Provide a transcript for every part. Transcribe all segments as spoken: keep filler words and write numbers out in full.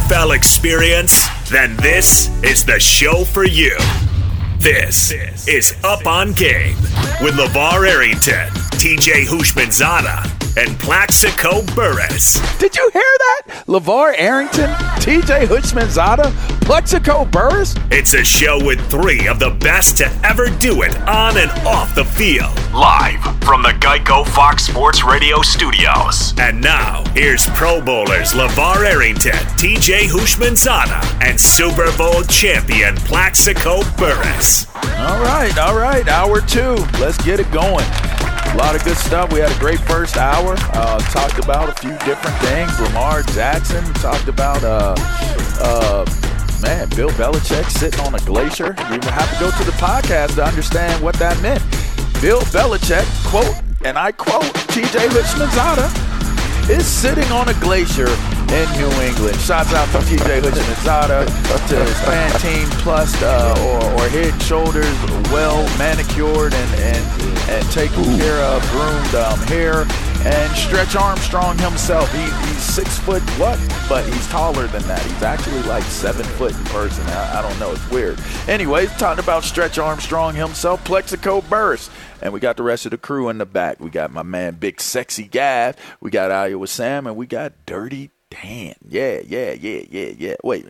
F L experience? Then this is the show for you. This is Up on Game with LeVar Arrington, T J Houshmandzadeh, and Plaxico Burress. Did you hear that? LeVar Arrington, T J Houshmandzadeh, Plaxico Burress? It's a show with three of the best to ever do it on and off the field. Live from the Geico Fox Sports Radio studios. And now, here's Pro Bowlers LeVar Arrington, T J Houshmandzadeh, and Super Bowl champion Plaxico Burress. All right, all right, hour two. Let's get it going. A lot of good stuff. We had a great first hour. Uh, talked about a few different things. Lamar Jackson. Talked about, uh, uh, man, Bill Belichick sitting on a glacier. You have to go to the podcast to understand what that meant. Bill Belichick, quote, and I quote, T J Houshmandzadeh is sitting on a glacier in New England. Shouts out to T J Houshmandzadeh, to his Pantene Plus uh, or, or Head and Shoulders, well manicured and, and, and taken care of, groomed um, hair. And Stretch Armstrong himself, he, he's six foot what? But he's taller than that. He's actually like seven foot in person. I, I don't know. It's weird. Anyways, talking about Stretch Armstrong himself, Plaxico Burress. And we got the rest of the crew in the back. We got my man, Big Sexy Gav. We got Iowa Sam. And we got Dirty Dan. Yeah, yeah, yeah, yeah, yeah. Wait.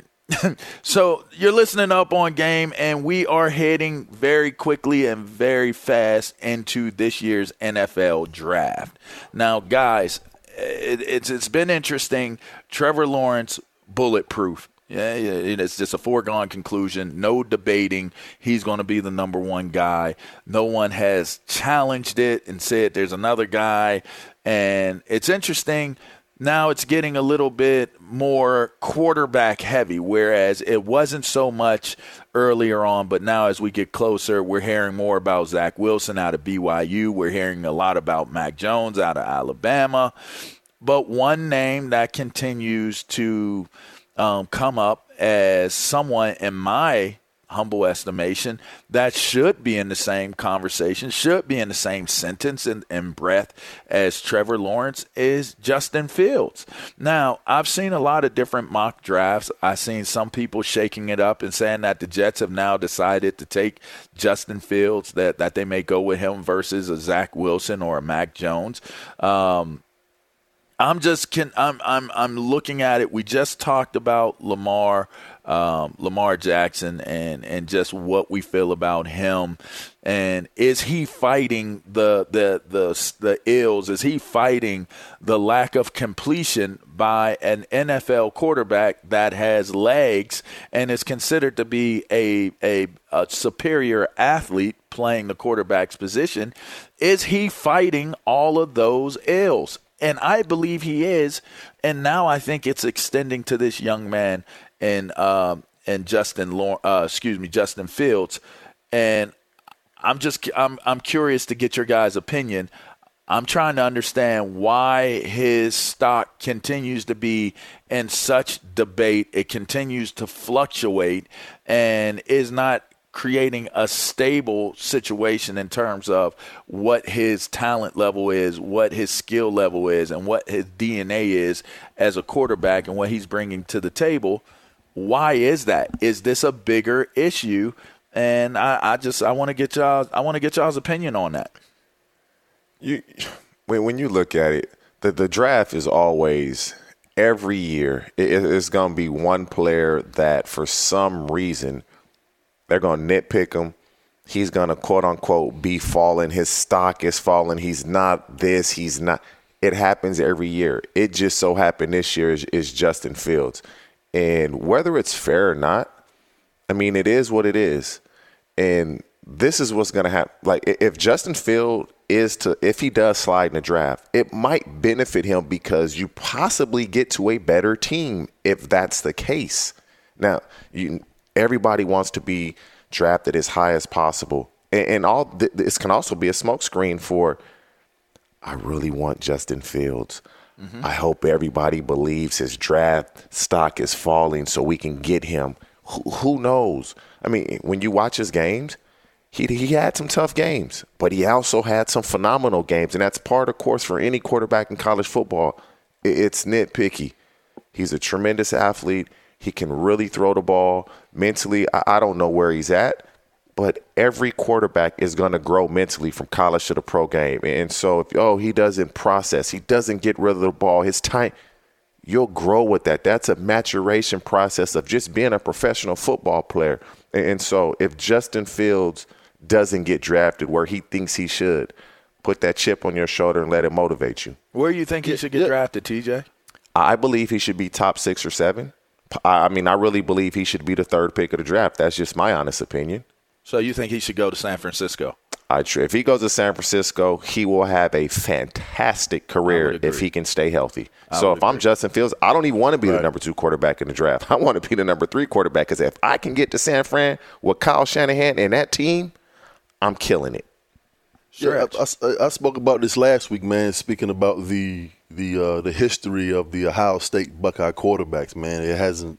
So you're listening Up on Game, and we are heading very quickly and very fast into this year's N F L draft. Now, guys, it, it's it's been interesting. Trevor Lawrence, bulletproof. Yeah, it's just a foregone conclusion. No debating. He's going to be the number one guy. No one has challenged it and said there's another guy. And it's interesting. Now it's getting a little bit more quarterback heavy, whereas it wasn't so much earlier on. But now as we get closer, we're hearing more about Zach Wilson out of B Y U. We're hearing a lot about Mac Jones out of Alabama. But one name that continues to um, come up as someone, in my humble estimation, that should be in the same conversation, should be in the same sentence and, and breath as Trevor Lawrence, is Justin Fields. Now, I've seen a lot of different mock drafts. I've seen some people shaking it up and saying that the Jets have now decided to take Justin Fields, that, that they may go with him versus a Zach Wilson or a Mac Jones. Um, I'm just can I'm I'm I'm looking at it. We just talked about Lamar, um, Lamar Jackson, and and just what we feel about him. And is he fighting the the the the ills? Is he fighting the lack of completion by an N F L quarterback that has legs and is considered to be a a, a superior athlete playing the quarterback's position? Is he fighting all of those ills? And I believe he is, and now I think it's extending to this young man and um, and Justin, uh, excuse me, Justin Fields. And I'm just I'm I'm curious to get your guys' opinion. I'm trying to understand why his stock continues to be in such debate. It continues to fluctuate and is not creating a stable situation in terms of what his talent level is, what his skill level is, and what his D N A is as a quarterback and what he's bringing to the table. Why is that? Is this a bigger issue? And I, I just I want to get y'all I want to get y'all's opinion on that. You when when you look at it, the the draft is always every year it, it's going to be one player that for some reason they're going to nitpick him. He's going to, quote, unquote, be falling. His stock is falling. He's not this. He's not. It happens every year. It just so happened this year is, is Justin Fields. And whether it's fair or not, I mean, it is what it is. And this is what's going to happen. Like, if Justin Fields is to, if he does slide in the draft, it might benefit him because you possibly get to a better team if that's the case. Now, you everybody wants to be drafted as high as possible. And, and all th- this can also be a smokescreen for, I really want Justin Fields. Mm-hmm. I hope everybody believes his draft stock is falling so we can get him. Who, who knows? I mean, when you watch his games, he he had some tough games, but he also had some phenomenal games. And that's part, of course, for any quarterback in college football. It, it's nitpicky. He's a tremendous athlete. He can really throw the ball. Mentally, I, I don't know where he's at, but every quarterback is going to grow mentally from college to the pro game. And so, if oh, he doesn't process, he doesn't get rid of the ball, his time, you'll grow with that. That's a maturation process of just being a professional football player. And so, if Justin Fields doesn't get drafted where he thinks he should, put that chip on your shoulder and let it motivate you. Where do you think he should get drafted, T J? I believe he should be top six or seven. I mean, I really believe he should be the third pick of the draft. That's just my honest opinion. So you think he should go to San Francisco? I If he goes to San Francisco, he will have a fantastic career if he can stay healthy. I so if agree. I'm Justin Fields, I don't even want to be right. the number two quarterback in the draft. I want to be the number three quarterback because if I can get to San Fran with Kyle Shanahan and that team, I'm killing it. Yeah, I, I, I spoke about this last week, man, speaking about the the uh, the history of the Ohio State Buckeye quarterbacks, man. It hasn't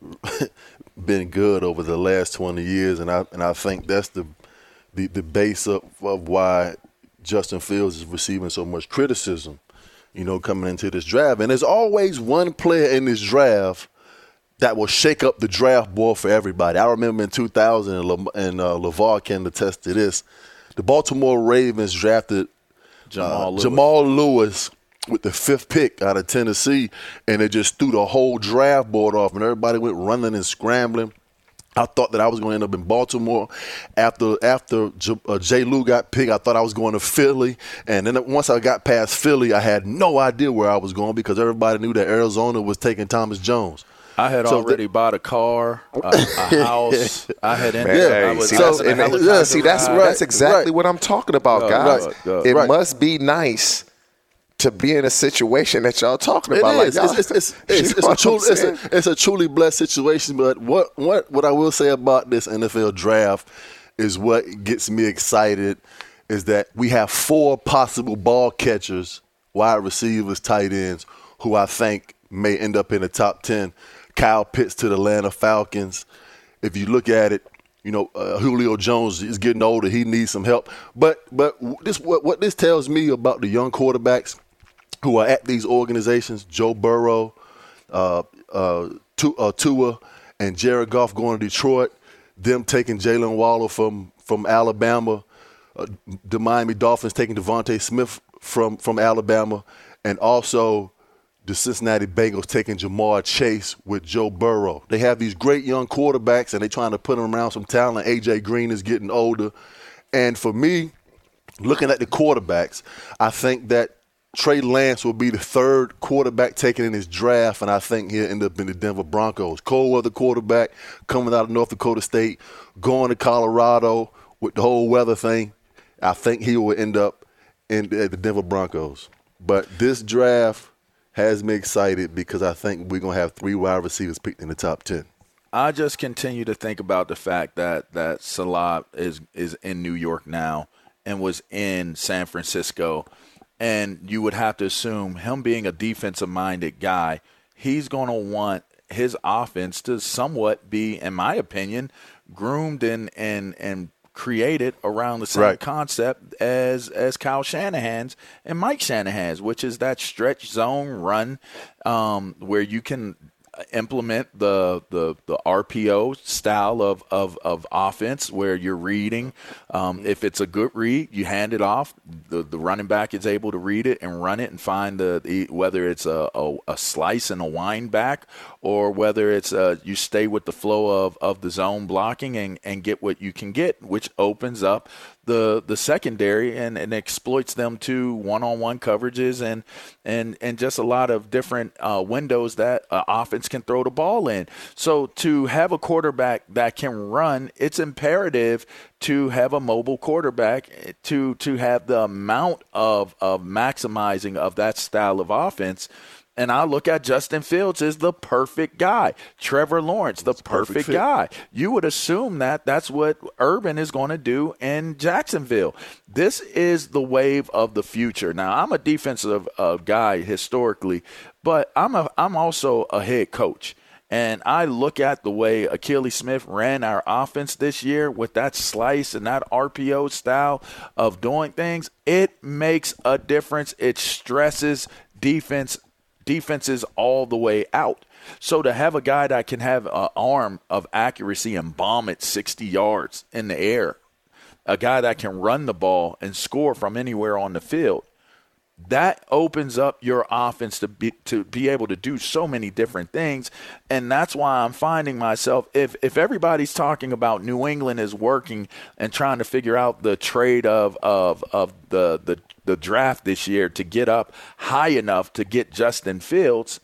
been good over the last twenty years, and I and I think that's the the, the base of, of why Justin Fields is receiving so much criticism, you know, coming into this draft. And there's always one player in this draft that will shake up the draft board for everybody. I remember in two thousand, and, Le, and uh, LeVar can attest to this, the Baltimore Ravens drafted Jamal, uh, Lewis. Jamal Lewis with the fifth pick out of Tennessee, and it just threw the whole draft board off, and everybody went running and scrambling. I thought that I was going to end up in Baltimore. After after J, uh, Jay Lou got picked, I thought I was going to Philly. And then once I got past Philly, I had no idea where I was going because everybody knew that Arizona was taking Thomas Jones. I had so already th- bought a car, a, a house. I had ended Man, up. hey, I was, see, I that's, and, yeah, see that's, right, that's exactly right. what I'm talking about, uh, guys. Right, uh, it right. must be nice to be in a situation that y'all talking about. It is. Like, it's, it's, it's, it's, a truly, it's, a, it's a truly blessed situation. But what, what, what I will say about this N F L draft is what gets me excited is that we have four possible ball catchers, wide receivers, tight ends, who I think may end up in the top ten. Kyle Pitts to the Atlanta Falcons. If you look at it, you know, uh, Julio Jones is getting older. He needs some help. But but this what, what this tells me about the young quarterbacks who are at these organizations, Joe Burrow, uh, uh, uh, Tua, and Jared Goff going to Detroit, them taking Jalen Waller from, from Alabama, uh, the Miami Dolphins taking Devontae Smith from, from Alabama, and also the Cincinnati Bengals taking Jamar Chase with Joe Burrow. They have these great young quarterbacks, and they're trying to put them around some talent. A J Green is getting older. And for me, looking at the quarterbacks, I think that Trey Lance will be the third quarterback taken in his draft, and I think he'll end up in the Denver Broncos. Cold weather quarterback coming out of North Dakota State, going to Colorado with the whole weather thing. I think he will end up in the Denver Broncos. But this draft has me excited because I think we're going to have three wide receivers picked in the top ten. I just continue to think about the fact that that Salah is is in New York now and was in San Francisco. And you would have to assume him being a defensive-minded guy, he's going to want his offense to somewhat be, in my opinion, groomed and and and created around the same right. concept as as Kyle Shanahan's and Mike Shanahan's, which is that stretch zone run um, where you can implement the the the R P O style of, of, of offense where you're reading. Um, if it's a good read, you hand it off. The the running back is able to read it and run it and find the, the whether it's a, a, a slice and a wind back or whether it's a, you stay with the flow of, of the zone blocking and, and get what you can get, which opens up the the secondary and, and exploits them to one-on-one coverages and and and just a lot of different uh, windows that uh, offense can throw the ball in. So to have a quarterback that can run, it's imperative to have a mobile quarterback to to have the amount of of maximizing of that style of offense. And I look at Justin Fields as the perfect guy. Trevor Lawrence, the perfect, perfect guy. You would assume that that's what Urban is going to do in Jacksonville. This is the wave of the future. Now, I'm a defensive uh, guy historically, but I'm a I'm also a head coach. And I look at the way Akili Smith ran our offense this year with that slice and that R P O style of doing things. It makes a difference. It stresses defense defenses all the way out. So to have a guy that can have an arm of accuracy and bomb it sixty yards in the air, a guy that can run the ball and score from anywhere on the field, that opens up your offense to be to be able to do so many different things. And that's why I'm finding myself, if if everybody's talking about New England is working and trying to figure out the trade of of of the the, the draft this year to get up high enough to get Justin Fields,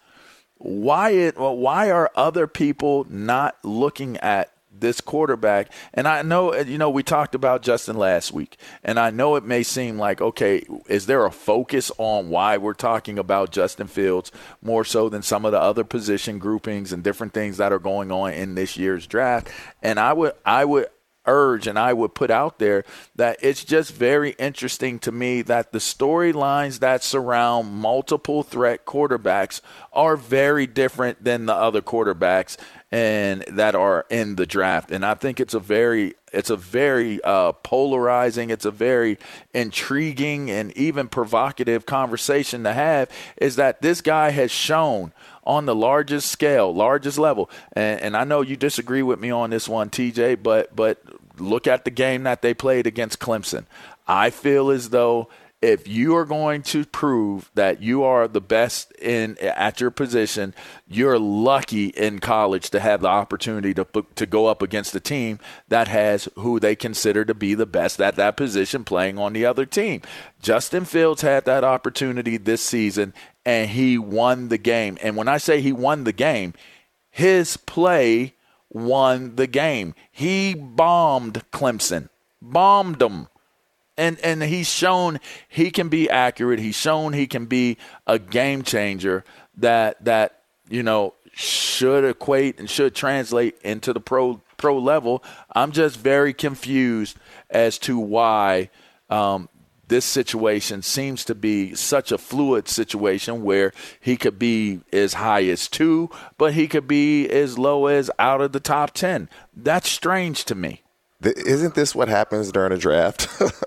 why it well, why are other people not looking at this quarterback? And I know, you know, we talked about Justin last week, and I know it may seem like, okay, is there a focus on why we're talking about Justin Fields more so than some of the other position groupings and different things that are going on in this year's draft? And I would, I would urge and I would put out there that it's just very interesting to me that the storylines that surround multiple threat quarterbacks are very different than the other quarterbacks and that are in the draft. And I think it's a very it's a very uh, polarizing, it's a very intriguing and even provocative conversation to have, is that this guy has shown on the largest scale, largest level. And, and I know you disagree with me on this one, T J, but but look at the game that they played against Clemson. I feel as though if you are going to prove that you are the best in at your position, you're lucky in college to have the opportunity to to go up against a team that has who they consider to be the best at that position playing on the other team. Justin Fields had that opportunity this season, and he won the game. And when I say he won the game, his play won the game. He bombed Clemson, bombed them. And and he's shown he can be accurate. He's shown he can be a game changer that that you know should equate and should translate into the pro pro level. I'm just very confused as to why um, this situation seems to be such a fluid situation where he could be as high as two, but he could be as low as out of the top ten. That's strange to me. Isn't this what happens during a draft?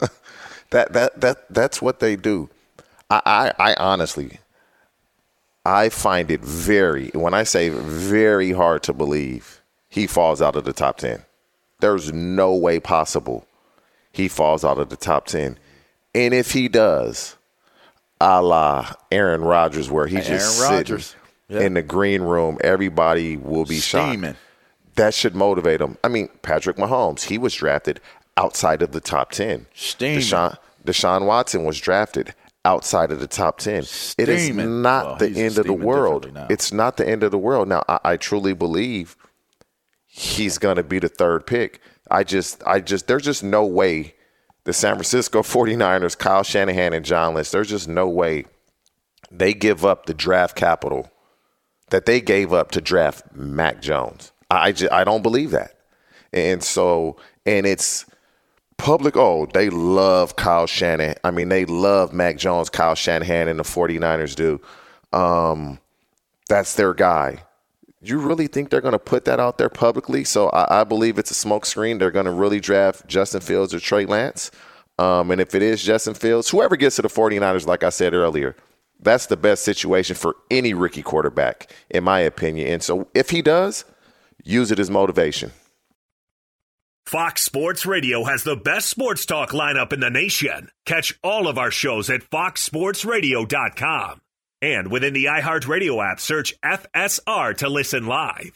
that that that that's what they do. I, I, I honestly, I find it very, when I say very hard to believe he falls out of the top ten. There's no way possible he falls out of the top ten. And if he does, a la Aaron Rodgers, where he's just sitting yeah. in the green room, everybody will be Steaming. shocked. That should motivate him. I mean, Patrick Mahomes, he was drafted outside of the top ten. Steaming. Deshaun, Deshaun Watson was drafted outside of the top ten. Steaming. It is not well, the end of the world. It's not the end of the world. Now, I, I truly believe he's going to be the third pick. I just, I just, there's just no way the San Francisco forty-niners, Kyle Shanahan and John Lynch, there's just no way they give up the draft capital that they gave up to draft Mac Jones. I just, I don't believe that. And so, and it's public. Oh, they love Kyle Shanahan. I mean, they love Mac Jones, Kyle Shanahan, and the forty-niners do. Um, that's their guy. You really think they're going to put that out there publicly? So I, I believe it's a smokescreen. They're going to really draft Justin Fields or Trey Lance. Um, and if it is Justin Fields, whoever gets to the forty-niners, like I said earlier, that's the best situation for any rookie quarterback, in my opinion. And so if he does, use it as motivation. Fox Sports Radio has the best sports talk lineup in the nation. Catch all of our shows at fox sports radio dot com. And within the iHeartRadio app, search F S R to listen live.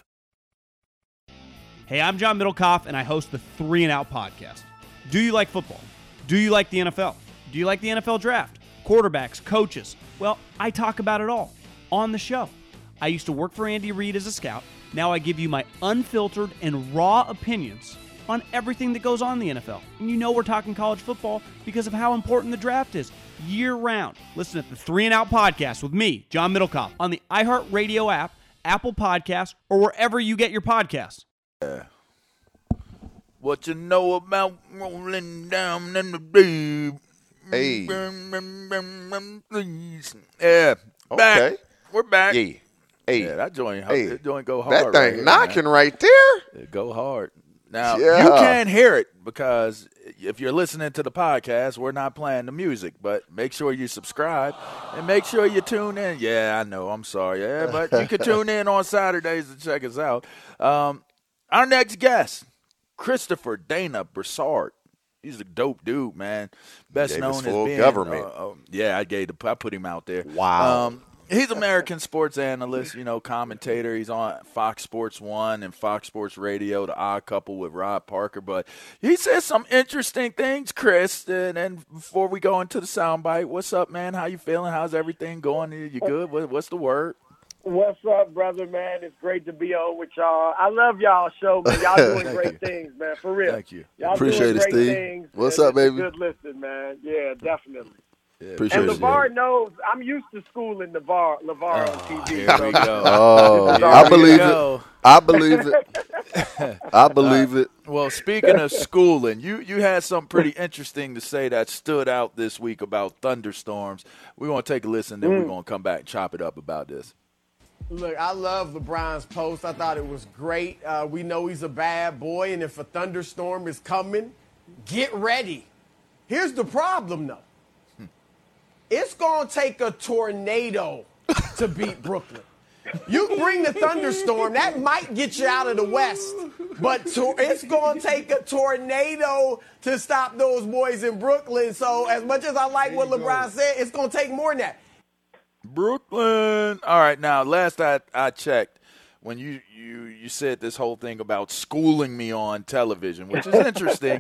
Hey, I'm John Middlecoff, and I host the Three and Out podcast. Do you like football? Do you like the N F L? Do you like the N F L draft? Quarterbacks, coaches? Well, I talk about it all on the show. I used to work for Andy Reid as a scout. Now I give you my unfiltered and raw opinions on everything that goes on in the N F L. And you know we're talking college football because of how important the draft is year-round. Listen to the Three and Out podcast with me, John Middlecoff, on the iHeartRadio app, Apple Podcasts, or wherever you get your podcasts. Yeah. What you know about rolling down in the deep? Hey. Yeah. Back. Okay. We're back. Yeah. Hey. Yeah, that joint, hey. that joint go hard. That thing right here, knocking man. right there. It go hard. Now, Yeah. you can't hear it because if you're listening to the podcast, we're not playing the music. But make sure you subscribe and make sure you tune in. Yeah, I know. I'm sorry. Yeah, but you can tune in on Saturdays to check us out. Um, our next guest, Christopher Dana Broussard. He's a dope dude, man. Best Gave known us as full being government. Uh, uh, yeah, I gave the, I put him out there. Wow. Um, he's American sports analyst, you know, commentator. He's on Fox Sports One and Fox Sports Radio, The Odd Couple with Rob Parker. But he says some interesting things, Chris. And, and before we go into the soundbite, what's up, man? How you feeling? How's everything going? You good? What, what's the word? What's up, brother, man? It's great to be on with y'all. I love y'all show, man. Y'all doing great you. things, man, for real. Thank you. Y'all Appreciate doing it, great Steve. things. What's and up, it's a baby? Good listen, man. Yeah, definitely. Appreciate And it. LeVar knows I'm used to schooling LeVar, LeVar on T V. Here so- we go. Oh, Here I we believe go. it. I believe it. I believe it. Well, speaking of schooling, you, you had something pretty interesting to say that stood out this week about thunderstorms. We're going to take a listen, then we're going to come back and chop it up about this. Look, I love LeBron's post. I thought it was great. Uh, we know he's a bad boy, and if a thunderstorm is coming, get ready. Here's the problem, though. It's going to take a tornado to beat Brooklyn. You bring the thunderstorm, that might get you out of the West, but to, it's going to take a tornado to stop those boys in Brooklyn. So as much as I like what LeBron said, it's going to take more than that. Brooklyn. All right, now, last I, I checked, when you, you, you said this whole thing about schooling me on television, which is interesting,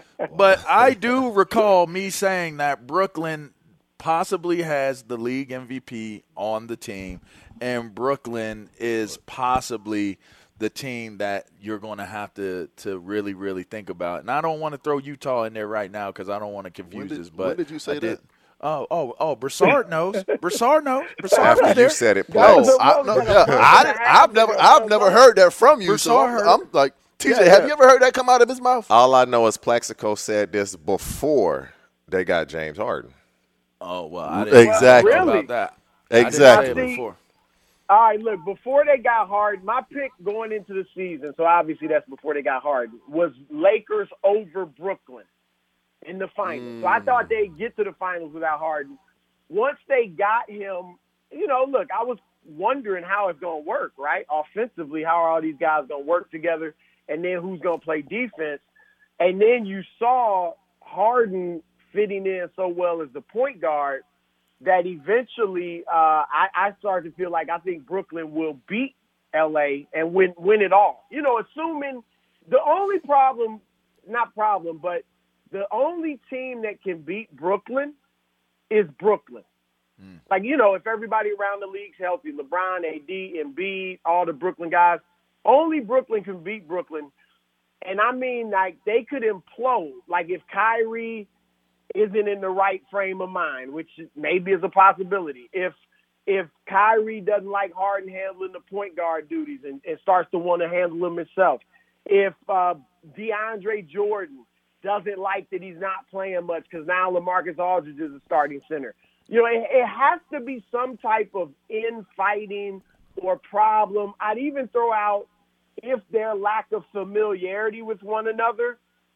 but I do recall me saying that Brooklyn possibly has the league M V P on the team, and Brooklyn is possibly the team that you're going to have to, to really, really think about. And I don't want to throw Utah in there right now because I don't want to confuse When did- this. But when did you say I did, that? Oh, oh, oh! Broussard knows. Broussard knows. Broussard After was there. you said it, No, Plax. I, no, yeah, I, didn't- I've never, I've never heard that from you. So Broussard I'm, heard I'm like, T J, Yeah, have yeah. you ever heard that come out of his mouth? All I know is Plaxico said this before they got James Harden. Oh well, I didn't Exactly. know Really? about that. Exactly. I didn't say it before. All right, look, before they got Harden, my pick going into the season, so obviously that's before they got Harden, was Lakers over Brooklyn in the finals. So I thought they'd get to the finals without Harden. Once they got him, you know, look, I was wondering how it's going to work, right? Offensively, how are all these guys going to work together, and then who's going to play defense? And then you saw Harden fitting in so well as the point guard that eventually uh, I, I started to feel like I think Brooklyn will beat L A and win win it all. You know, assuming the only problem, not problem, but the only team that can beat Brooklyn is Brooklyn. Mm. Like, you know, if everybody around the league's healthy, LeBron, A D, Embiid, all the Brooklyn guys, only Brooklyn can beat Brooklyn. And I mean, like, they could implode. Like, if Kyrie isn't in the right frame of mind, which maybe is a possibility. If if Kyrie doesn't like Harden handling the point guard duties and, and starts to want to handle them himself. If uh, DeAndre Jordan doesn't like that he's not playing much because now LaMarcus Aldridge is a starting center. You know, it, it has to be some type of infighting or problem. I'd even throw out if their lack of familiarity with one another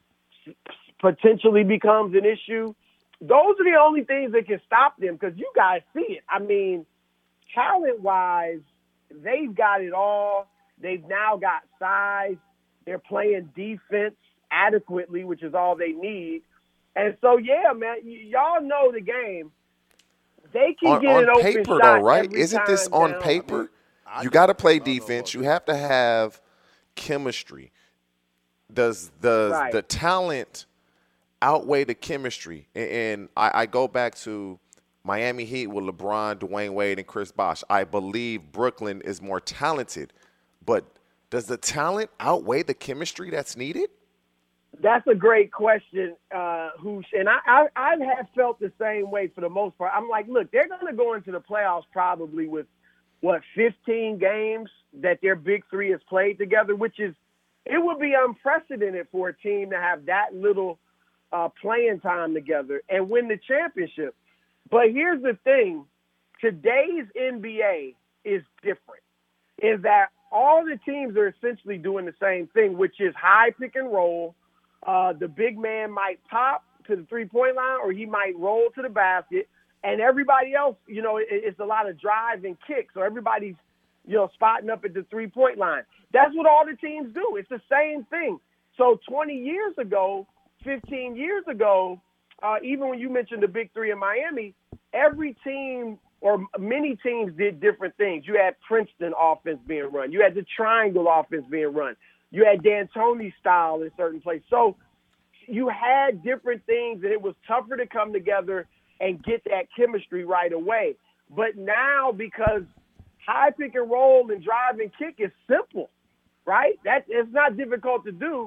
potentially becomes an issue. Those are the only things that can stop them because you guys see it. I mean, talent-wise, they've got it all. They've now got size. They're playing defense adequately, which is all they need. And so, yeah, man, y- y'all know the game. They can On, get an on open paper, shot though, right? every Isn't this time on down. paper? You got to play defense. You have to have chemistry. Does the Right. the talent outweigh the chemistry? And, and I, I go back to Miami Heat with LeBron, Dwayne Wade, and Chris Bosh. I believe Brooklyn is more talented, but does the talent outweigh the chemistry that's needed? That's a great question, uh, Hoosh. And I, I, I have felt the same way for the most part. I'm like, look, they're going to go into the playoffs probably with, what, fifteen games that their big three has played together, which is, it would be unprecedented for a team to have that little uh, playing time together and win the championship. But here's the thing. Today's N B A is different, is that all the teams are essentially doing the same thing, which is high pick and roll. Uh, the big man might pop to the three-point line, or he might roll to the basket. And everybody else, you know, it, it's a lot of drive and kick. So everybody's, you know, spotting up at the three-point line. That's what all the teams do. It's the same thing. So twenty years ago, fifteen years ago, uh, even when you mentioned the big three in Miami, every team or many teams did different things. You had Princeton offense being run. You had the triangle offense being run. You had D'Antoni style in certain places. So you had different things, and it was tougher to come together and get that chemistry right away. But now, because high pick and roll and drive and kick is simple, right? That it's not difficult to do.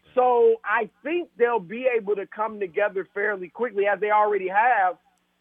So I think they'll be able to come together fairly quickly, as they already have,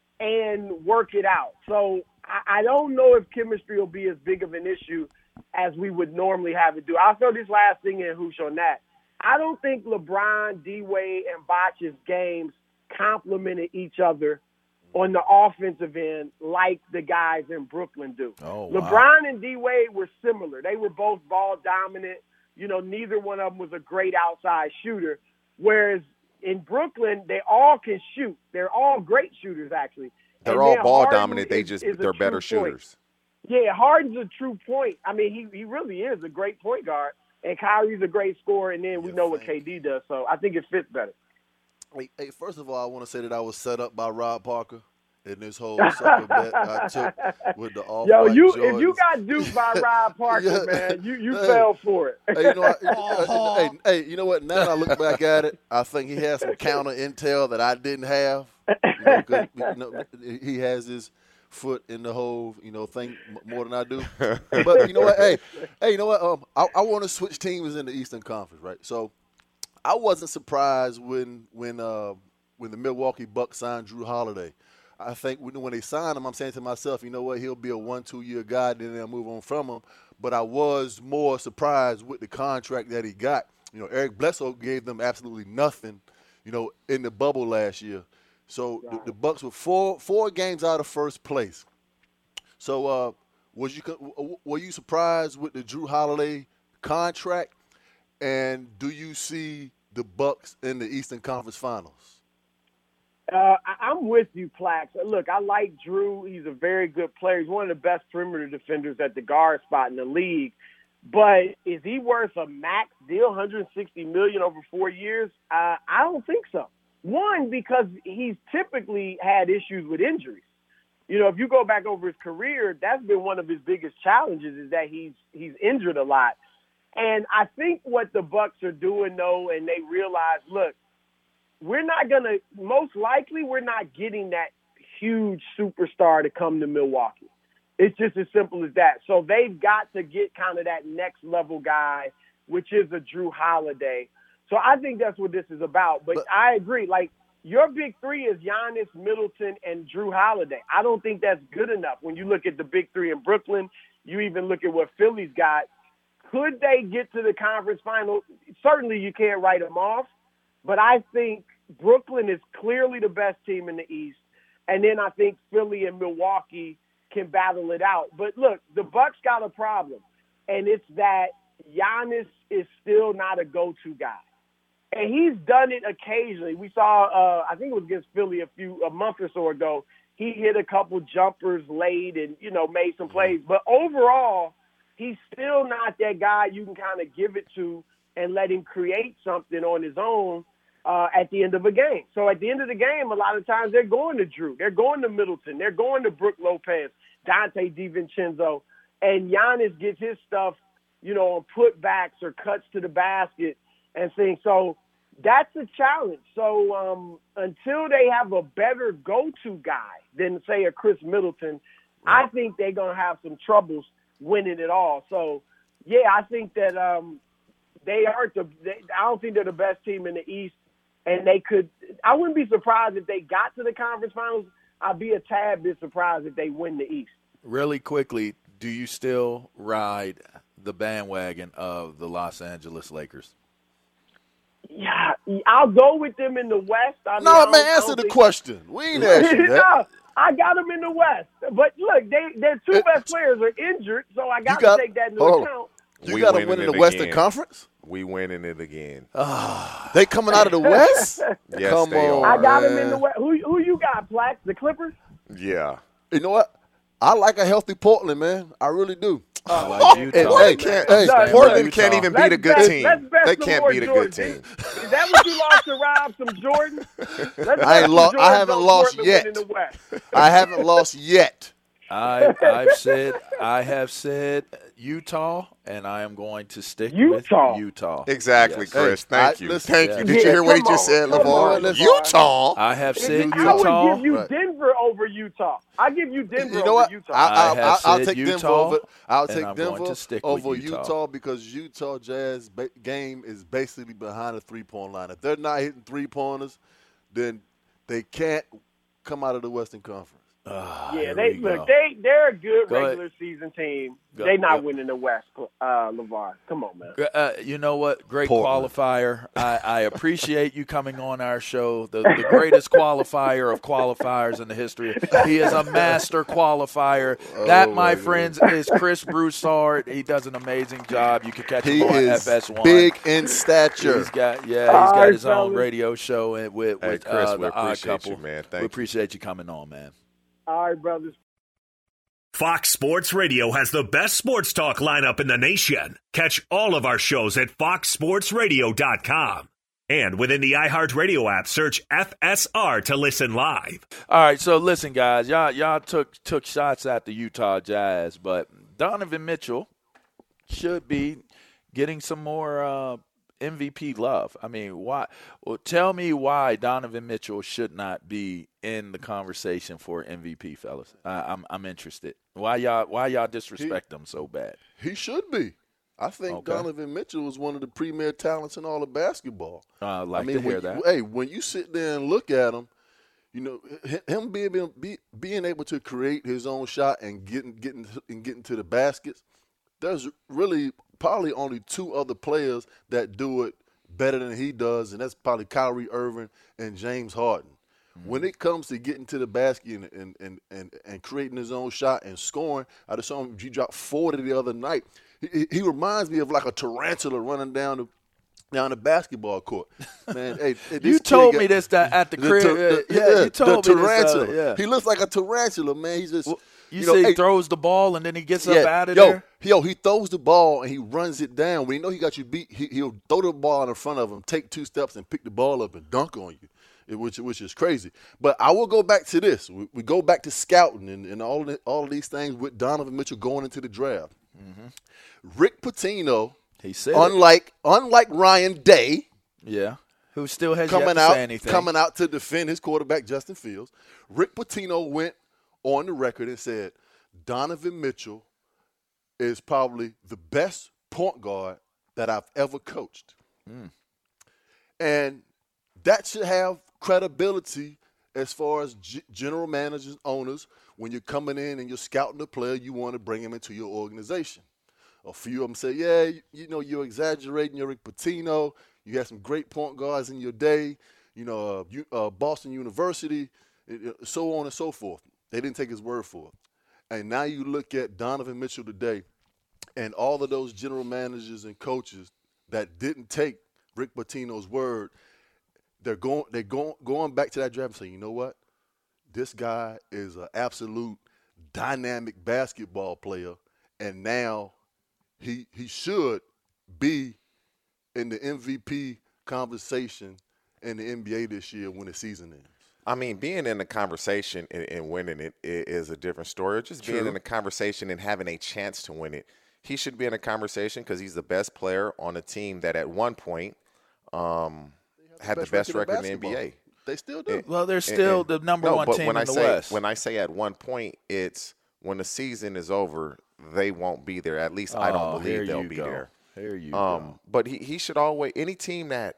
and work it out. So I, I don't know if chemistry will be as big of an issue as we would normally have it do. I'll throw this last thing in, Hoosh, on that. I don't think LeBron, D-Wade, and Botch's games complemented each other on the offensive end like the guys in Brooklyn do. Oh, wow. LeBron and D-Wade were similar. They were both ball dominant. You know, neither one of them was a great outside shooter. Whereas in Brooklyn, they all can shoot. They're all great shooters, actually. They're and all ball Harden dominant. They is, just is they're better point. shooters. Yeah, Harden's a true point. I mean, he he really is a great point guard. And Kyrie's a great scorer, and then we Yeah, know what thank K D does. So I think it fits better. Hey, hey, first of all, I want to say that I was set up by Rob Parker in this whole sucker bet I took with the off Yo, you Jordans. if you got duped by Rob Parker, Yeah. man, you, you Hey. fell for it. Hey, you know, I, hey, hey, you know what? Now that I look back at it, I think he has some counter intel that I didn't have. You know, 'cause, you know, he has his foot in the whole, you know, thing more than I do. But you know what? Hey, hey, you know what? Um, I, I want to switch teams in the Eastern Conference, right? So I wasn't surprised when when uh, when the Milwaukee Bucks signed Drew Holiday. I think when, when they signed him, I'm saying to myself, you know what? He'll be a one, two year guy, then they'll move on from him. But I was more surprised with the contract that he got. You know, Eric Bledsoe gave them absolutely nothing, you know, in the bubble last year. So the, the Bucks were four four games out of first place. So uh, was you were you surprised with the Drew Holiday contract? And do you see the Bucks in the Eastern Conference Finals? Uh, I, I'm with you, Plax. Look, I like Drew. He's a very good player. He's one of the best perimeter defenders at the guard spot in the league. But is he worth a max deal, one hundred sixty million dollars over four years? Uh, I don't think so. One, because he's typically had issues with injuries. You know, if you go back over his career, that's been one of his biggest challenges is that he's he's injured a lot. And I think what the Bucks are doing, though, and they realize, look, we're not going to – most likely we're not getting that huge superstar to come to Milwaukee. It's just as simple as that. So they've got to get kind of that next level guy, which is a Drew Holiday. So I think that's what this is about. But, but I agree. Like, your big three is Giannis, Middleton, and Drew Holiday. I don't think that's good enough. When you look at the big three in Brooklyn, you even look at what Philly's got. Could they get to the conference final? Certainly you can't write them off. But I think Brooklyn is clearly the best team in the East. And then I think Philly and Milwaukee can battle it out. But, look, the Bucks got a problem. And it's that Giannis is still not a go-to guy. And he's done it occasionally. We saw, uh, I think it was against Philly a few a month or so ago. He hit a couple jumpers late and, you know, made some plays. But overall, he's still not that guy you can kind of give it to and let him create something on his own uh, at the end of a game. So at the end of the game, a lot of times they're going to Drew. They're going to Middleton. They're going to Brook Lopez, Dante DiVincenzo. And Giannis gets his stuff, you know, on putbacks or cuts to the basket and things. So that's a challenge. So um, until they have a better go-to guy than, say, a Chris Middleton, I think they're going to have some troubles winning it all. So, yeah, I think that um, they are the they, – I don't think they're the best team in the East, and they could – I wouldn't be surprised if they got to the conference finals. I'd be a tad bit surprised if they win the East. Really quickly, do you still ride the bandwagon of the Los Angeles Lakers? Yeah, I'll go with them in the West. I mean, no, I man, answer the think... question. We ain't asking that. No, I got them in the West. But, look, they, their two It, best players are injured, so I got to got, take that into hold account. On. You we got to win in the Western again. Conference? We winning it again. Uh, they coming out of the West? Yes, Come they on, are. I got them man. in the West. Who, who you got, Plax? The Clippers? Yeah. You know what? I like a healthy Portland, man. I really do. I like Utah. Hey, Portland can't, hey, hey, hey, Portland hey, can't Utah. even Let's beat a good bet- team. let's bet They some can't more beat a Jordan. good team. Is that what you lost to Rob? Some Jordan? Let's I ain't bet lo- some I haven't Jordans on lost Portland yet. winning the West. I haven't lost yet. I, I've said I have said Utah, and I am going to stick Utah. with Utah. Exactly, Yes. Chris. Hey, Thank I- you. listen- Thank Yeah. you. Did you Yeah, hear what he come just on, said, come LeVar? on, LeVar. Utah. I have said I would Utah. give you Right. Denver over Utah. I give you Denver You know over what? Utah. I, I, I have I, I'll said take Denver Utah, over. I'll and take I'm going Denver to stick with over Utah. Utah because Utah Jazz ba- game is basically behind the three-point line. If they're not hitting three-pointers, then they can't come out of the Western Conference. Ah, yeah, here they we look. go. They they're a good Go ahead. regular season team. Go- they not go. winning the West, uh, LeVar. Come on, man. Uh, you know what? Great Portland. qualifier. I, I appreciate you coming on our show. The, the greatest qualifier of qualifiers in the history. He is a master qualifier. That, Oh, my my friends, is Chris Broussard. He does an amazing job. You can catch He him on is F S one. big in stature. He's got yeah, he's All got right, his own fellas. radio show and with, Hey, with Chris, uh, we the Odd appreciate Couple. you, man. Thank we you. appreciate you coming on, man. All right, brothers. Fox Sports Radio has the best sports talk lineup in the nation. Catch all of our shows at fox sports radio dot com. And within the iHeartRadio app, search F S R to listen live. All right, so listen, guys, y'all y'all took took shots at the Utah Jazz, but Donovan Mitchell should be getting some more uh, M V P love. I mean, why? Well, tell me why Donovan Mitchell should not be in the conversation for M V P, fellas. I, I'm I'm interested. Why y'all why y'all disrespect him so bad? He should be. I think Okay. Donovan Mitchell is one of the premier talents in all of basketball. Uh, I'd like I mean, to hear when that. you- hey, when you sit there and look at him, you know h- him being being, be, being able to create his own shot and getting getting and getting to the baskets. There's really probably only two other players that do it better than he does, and that's probably Kyrie Irving and James Harden. Mm-hmm. When it comes to getting to the basket and and, and, and and creating his own shot and scoring, I just saw him. He dropped forty the other night. He, he, he reminds me of like a tarantula running down the down the basketball court. Man, hey, this You kid told got- me this that at the crib. tar- the- yeah, you told the me this. tarantula. Uh, yeah. He looks like a tarantula, man. He's just Well, you, you know, say he hey, throws the ball and then he gets up yeah, out of yo, there? Yo, he throws the ball and he runs it down. When he know he got you beat, he, he'll throw the ball in front of him, take two steps, and pick the ball up and dunk on you, it- which which is crazy. But I will go back to this. We, we go back to scouting and, and all, the, all of these things with Donovan Mitchell going into the draft. Mm-hmm. Rick Pitino, He said, it. unlike unlike Ryan Day, yeah, who still has yet coming to out say anything. coming out to defend his quarterback Justin Fields, Rick Pitino went on the record and said Donovan Mitchell is probably the best point guard that I've ever coached. Mm. And that should have credibility as far as g- general managers, owners, when you're coming in and you're scouting a player, you want to bring him into your organization. A few of them say, yeah, you, you know, you're exaggerating, you're Rick Pitino. You had some great point guards in your day, you know, uh, you, uh, Boston University, so on and so forth. They didn't take his word for it. And now you look at Donovan Mitchell today and all of those general managers and coaches that didn't take Rick Pitino's word, they're going they're going going back to that draft and saying, you know what? This guy is an absolute dynamic basketball player, and now he he should be in the M V P conversation in the N B A this year when the season ends. I mean, being in the conversation and, and winning it is a different story. Or just being True. in the conversation and having a chance to win it. He should be in a conversation because he's the best player on a team that at one point um, had the best record in the N B A. They still do. And- Well, they're and- still and- the number no, one but team when in I the say, West. When I say at one point, it's when the season is over, they won't be there. At least I Oh, don't here believe they'll you be go. there. Here you Um, go. but he, he should always – any team that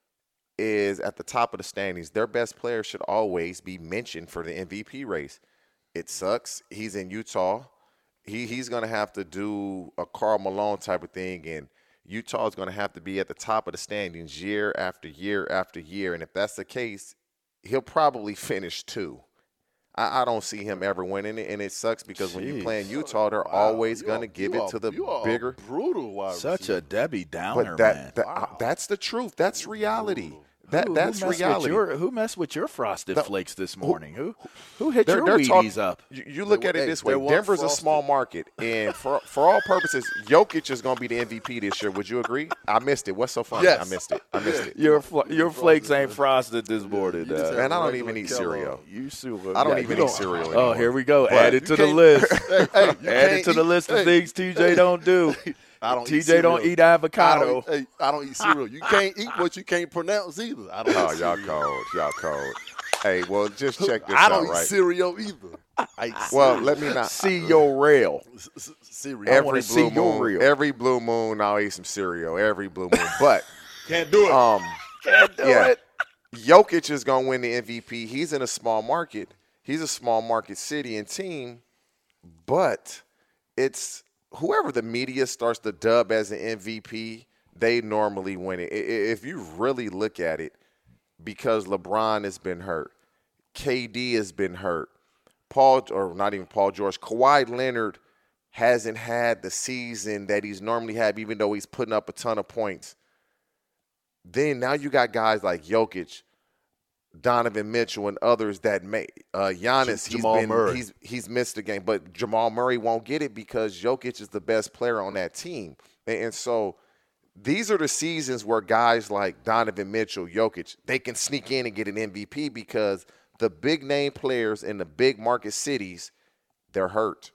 is at the top of the standings, their best player should always be mentioned for the M V P race. It sucks. He's in Utah. He He's going to have to do a Karl Malone type of thing, and Utah is going to have to be at the top of the standings year after year after year. And if that's the case, he'll probably finish two. I, I don't see him ever winning it, and it sucks because Jeez. when you're playing Utah, they're Wow. always You going to are- give you it are- to the you are bigger. brutal wide Such receiver. a Debbie Downer, But that, man. that Wow. uh, that's the truth. That's reality. That Who- that's who messed reality. With your, who messed with your frosted The- flakes this morning? Who who hit They're- your they're talk- Wheaties up? You, you look They- at it hey, this they way: weren't Denver's a frosted. small market, and for for all purposes, Jokic is going to be the M V P this year. Would you agree? I missed it. What's so funny? Yes. I missed it. I missed it. Your fl- your flakes ain't frosted this morning, You just dog. had Man, I don't regular even eat Kellogg. cereal. You super. I don't yeah, even you eat cereal Oh, anymore. here we go. But Add it you to the can't- list. Hey, hey, you Add it can't to the eat- list of hey, things T J don't do. I don't T eat J don't cereal. eat avocado. I don't, hey, I don't eat cereal. You can't eat what you can't pronounce either. I don't Oh, eat y'all cereal. cold. Y'all cold. Hey, well, just check this I out, don't eat right? cereal either. I eat Well, cereal. let me not. See your rail. C- c- cereal. I Every wanna see blue your moon, reel. every blue moon, I'll eat some cereal. Every blue moon, but Can't do it. um, Can't do yeah, it. Jokic is gonna win the M V P. He's in a small market. He's a small market city and team, but it's whoever the media starts to dub as an M V P, they normally win it. I- i- If you really look at it, because LeBron has been hurt, K D has been hurt, Paul or not even Paul George, Kawhi Leonard hasn't had the season that he's normally had, even though he's putting up a ton of points. Then now you got guys like Jokic, Donovan Mitchell, and others that may uh, Giannis. J- Jamal he's been Murray. he's he's missed the game, but Jamal Murray won't get it because Jokic is the best player on that team, and, and so these are the seasons where guys like Donovan Mitchell, Jokic, they can sneak in and get an M V P because the big name players in the big market cities, they're hurt.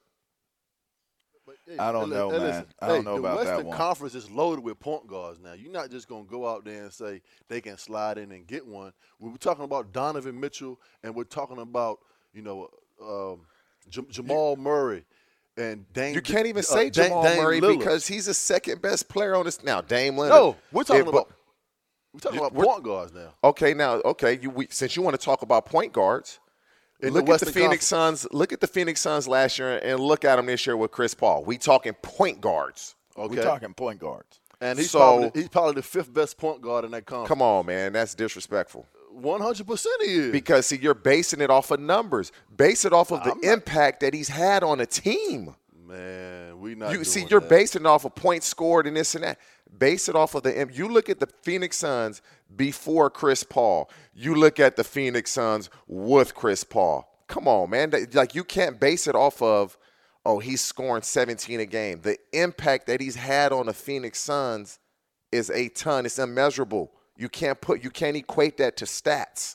I don't Hey, know, hey, man. listen, I don't hey, know the about that Western one. Conference is loaded with point guards now. You're not just going to go out there and say they can slide in and get one. We were talking about Donovan Mitchell, and we're talking about, you know, um, J- Jamal Murray and Dame. You can't even uh, say Dame- Jamal Dame Murray Lillard. because he's the second best player on this now. Dame Leonard. No, we're talking Yeah, but- about we're talking about we're- point guards now. Okay, now, okay, you we, since you want to talk about point guards, In look the at the Western Phoenix Conference. Suns. Look at the Phoenix Suns last year and look at them this year with Chris Paul. We talking point guards. Okay, We're talking point guards. and he's So- probably he's probably the fifth best point guard in that conference. Come on, man, that's disrespectful. one hundred percent he is. Because see, you're basing it off of numbers. Base it off of the I'm not- impact that he's had on a team. Man, we not. You doing see, you're that. basing it off of points scored and this and that. Base it off of the. You look at the Phoenix Suns before Chris Paul. You look at the Phoenix Suns with Chris Paul. Come on, man. That- Like you can't base it off of, oh, he's scoring seventeen a game. The impact that he's had on the Phoenix Suns is a ton. It's immeasurable. You can't put. You can't equate that to stats.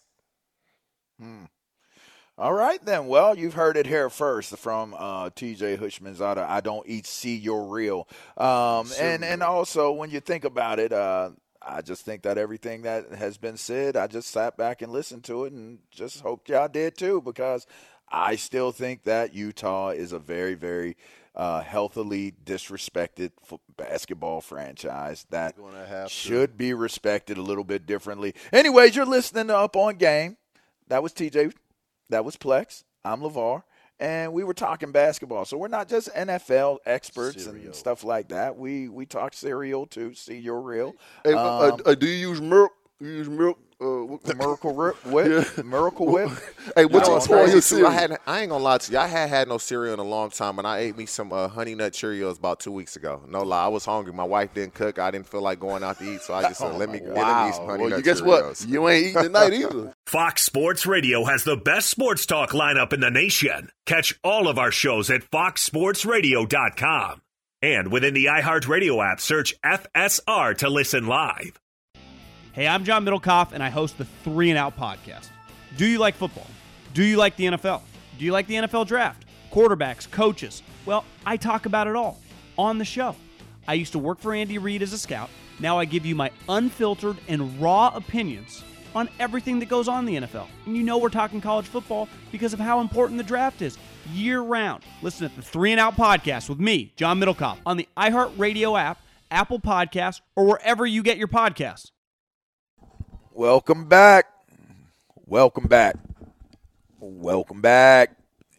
All right, then. Well, you've heard it here first from uh, T J Hushmanzada. I don't eat see your real. Um, and, and also, when you think about it, uh, I just think that everything that has been said, I just sat back and listened to it and just hope y'all did too, because I still think that Utah is a very, very uh, healthily disrespected f- basketball franchise that Gonna have to. should be respected a little bit differently. Anyways, you're listening to Up on Game. That was T J. That was Plex. I'm LeVar. And we were talking basketball. So we're not just N F L experts Cereal. and stuff like that. We we talk cereal too. See your real. Hey, uh, Um, uh, do you use milk? You use milk? Uh, what- Miracle Whip. whip Miracle Whip. Hey, what You you know, pour in crazy your too, cereal? I, had, I ain't gonna lie to you. I had had no cereal in a long time, and I ate me some uh, Honey Nut Cheerios about two weeks ago. No lie, I was hungry. My wife didn't cook. I didn't feel like going out to eat, so I just said, "Let me get me some Honey Well, Nut you guess Cheerios." what? You ain't eating tonight either. Fox Sports Radio has the best sports talk lineup in the nation. Catch all of our shows at fox sports radio dot com. And within the iHeartRadio app, search F S R to listen live. Hey, I'm John Middlecoff, and I host the Three and Out podcast. Do you like football? Do you like the N F L? Do you like the N F L draft? Quarterbacks, coaches? Well, I talk about it all on the show. I used to work for Andy Reid as a scout. Now I give you my unfiltered and raw opinions on everything that goes on in the N F L. And you know we're talking college football because of how important the draft is year-round. Listen to the Three and Out podcast with me, John Middlecoff, on the iHeartRadio app, Apple Podcasts, or wherever you get your podcasts. Welcome back. Welcome back. Welcome back.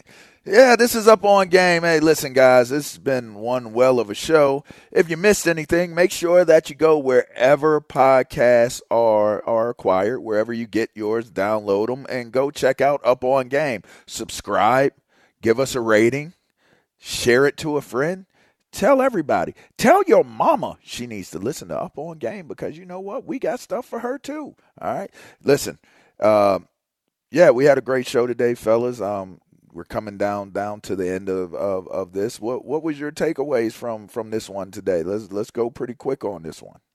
Yeah, this is Up On Game. Hey, listen, guys, this has been one well of a show. If you missed anything, make sure that you go wherever podcasts are are acquired, wherever you get yours, download them, and go check out Up On Game. Subscribe, give us a rating, share it to a friend. Tell everybody. Tell your mama she needs to listen to Up On Game because you know what? We got stuff for her too. All right? Listen, uh, yeah, we had a great show today, fellas. Um, we're coming down down to the end of, of, of this. What what was your takeaways from, from this one today? Let's let's go pretty quick on this one.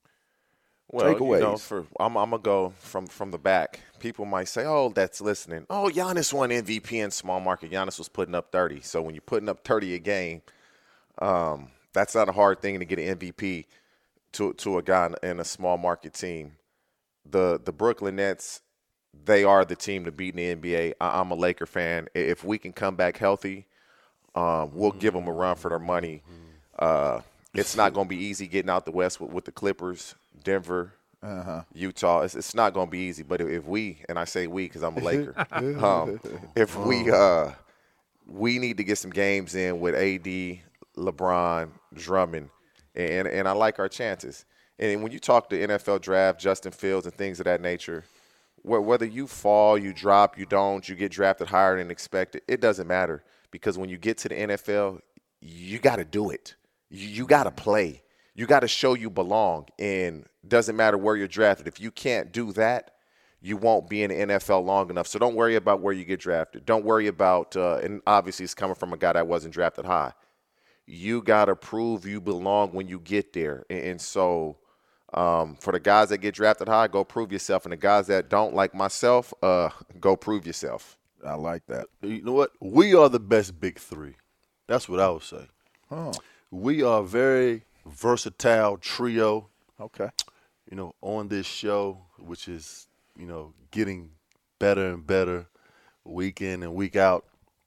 Well, takeaways. you know, for I'm, I'm gonna go from from the back. People might say, "Oh, that's listening." Oh, Giannis won M V P in small market. Giannis was putting up thirty. So when you're putting up thirty a game, um, that's not a hard thing to get an M V P to to a guy in a small market team. The the Brooklyn Nets, they are the team to beat in the N B A. I, I'm a Laker fan. If we can come back healthy, um, we'll give them a run for their money. Uh, it's not going to be easy getting out the West with, with the Clippers, Denver, uh-huh. Utah. It's, it's not going to be easy. But if, if we, and I say we because I'm a Laker, um, if we uh, we need to get some games in with A D, LeBron, Drummond, and and I like our chances. And when you talk to N F L draft, Justin Fields and things of that nature, whether you fall, you drop, you don't, you get drafted higher than expected, it doesn't matter because when you get to the N F L, you got to do it. You, you got to play. You got to show you belong. And it doesn't matter where you're drafted. If you can't do that, you won't be in the N F L long enough. So don't worry about where you get drafted. Don't worry about, uh, and obviously it's coming from a guy that wasn't drafted high. You got to prove you belong when you get there. And, and so um, for the guys that get drafted high, go prove yourself. And the guys that don't, like myself, uh, go prove yourself. I like that. You know what? We are the best big three. That's what I would say. Huh. We are a very versatile trio. Okay. You know, on this show, which is, you know, getting better and better week in and week out.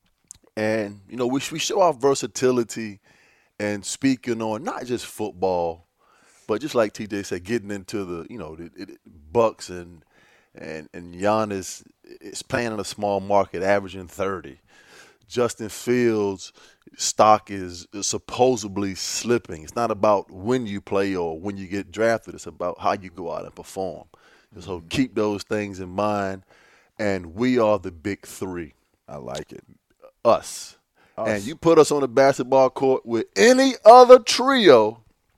And, you know, we, we show our versatility and speaking on not just football, but just like T J said, getting into the, you know, the, the Bucks and, and, and Giannis is playing in a small market, averaging thirty. Justin Fields' stock is, is supposedly slipping. It's not about when you play or when you get drafted. It's about how you go out and perform. So keep those things in mind. And we are the big three. I like it. Us. us. And you put us on the basketball court with any other trio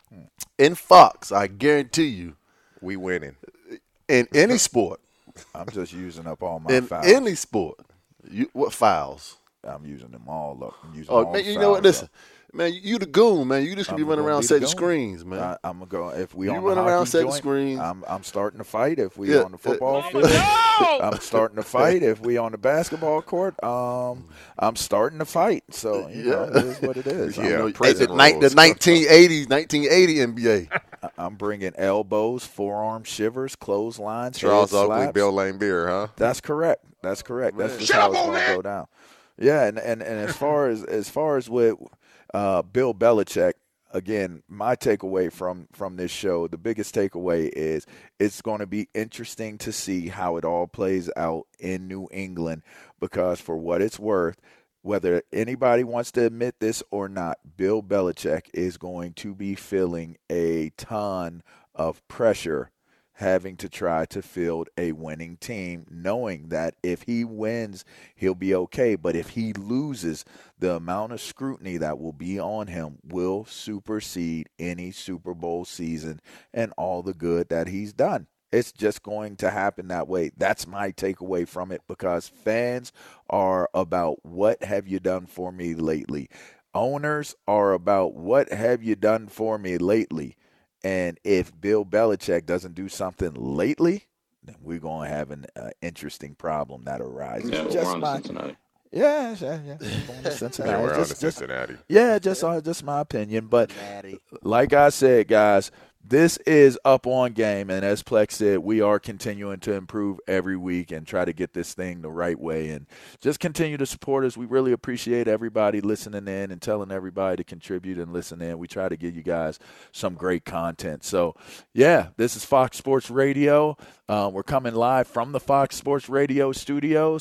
in Fox, I guarantee you. We winning. In any sport. I'm just using up all my in fouls. In any sport. You, what fouls? I'm using them all up. I'm using oh, all man, you know what? Listen, up. man, you the goon, man. You just gonna be running around setting screens, man. I, I'm gonna go if we you on run the around setting joint, screens. I'm I'm starting to fight if we yeah, on the football uh, field. No! I'm starting to fight if we on the basketball court. Um, I'm starting to fight. So you yeah, know, it is what it is. yeah, you know, prison the, the nineteen eighties, nineteen eighty N B A. I'm bringing elbows, forearm shivers, clotheslines, Charles head Oakley, slaps. Bill Lane Beer, huh? That's correct. That's correct. That's just how it's going to go down. Yeah, and, and, and as far as as far as with uh, Bill Belichick, again, my takeaway from from this show, the biggest takeaway is it's going to be interesting to see how it all plays out in New England because for what it's worth, whether anybody wants to admit this or not, Bill Belichick is going to be feeling a ton of pressure having to try to field a winning team, knowing that if he wins, he'll be okay. But if he loses, the amount of scrutiny that will be on him will supersede any Super Bowl season and all the good that he's done. It's just going to happen that way. That's my takeaway from it because fans are about what have you done for me lately. Owners are about what have you done for me lately. And if Bill Belichick doesn't do something lately, then we're going to have an uh, interesting problem that arises. Yeah, just we're on my, to Cincinnati. Yeah, yeah, yeah. We're going to Cincinnati. Yeah, we're just, on to just, Cincinnati. Yeah, just, uh, just my opinion. But like I said, guys, this is Up On Game. And as Plex said, we are continuing to improve every week and try to get this thing the right way. And just continue to support us. We really appreciate everybody listening in and telling everybody to contribute and listen in. We try to give you guys some great content. So, yeah, this is Fox Sports Radio. Uh, we're coming live from the Fox Sports Radio studios.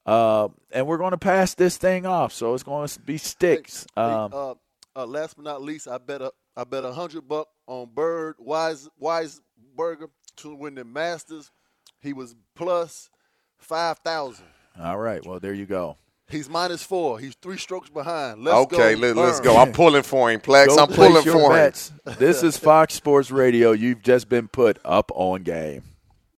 Uh, and we're going to pass this thing off, so it's going to be sticks. Hey, Um, uh, uh, last but not least, I bet a I bet a hundred buck on Bird Wise Weisberger to win the Masters. He was plus five thousand. all right, well, there you go. He's minus four. He's three strokes behind. Let's okay, go, let, let's Bird. go. I'm pulling for him, Plex. Go I'm pulling place your for him. bets. This is Fox Sports Radio. You've just been put up on game.